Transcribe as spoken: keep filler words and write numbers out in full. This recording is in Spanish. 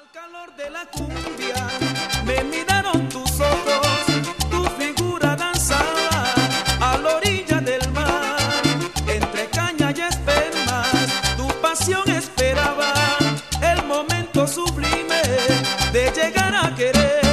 Al calor de la cumbia me miraron tus ojos, tu figura danzaba a la orilla del mar, entre caña y espermas, tu pasión esperaba el momento sublime de llegar a querer.